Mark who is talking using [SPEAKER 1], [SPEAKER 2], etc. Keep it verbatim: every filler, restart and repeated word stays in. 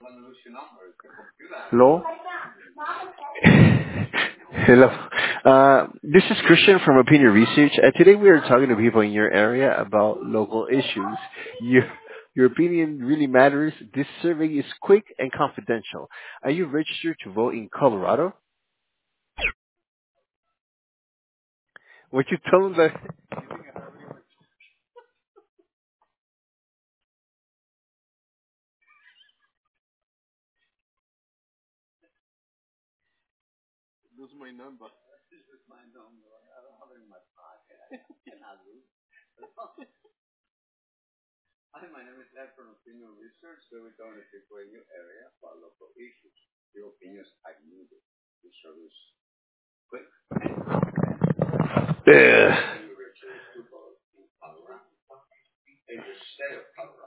[SPEAKER 1] Hello? Hello. Uh, this is Christian from Opinion Research, and today we are talking to people in your area about local issues. Your, your opinion really matters. This survey is quick and confidential. Are you registered to vote in Colorado? Would you tell them that? Lose my number. Hi, my name is Ed from Opinion Research. So we're talking to people in your area about local issues. Your opinions are needed. This service quick. Yeah.